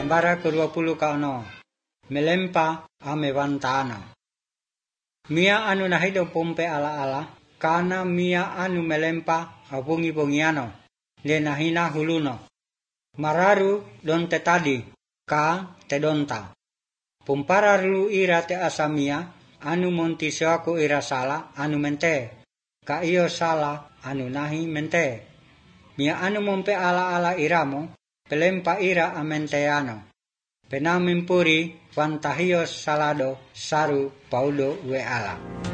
Gambara ke-20 kaono. Melempa ame wantana. Mia anu nahido pompe ala-ala, kana mia anu melempa abungi-bungiano, le nahina huluno. Mararu don te tadi, ka te donta. Pumpararu ira te asamia, anu monti seaku ira sala, anu mente. Ka iyo sala, anu nahi mente. Mia anu mompe ala-ala iramo, pelempa ira amenteano. Penamimpuri fantahios salado saru paudo we ala.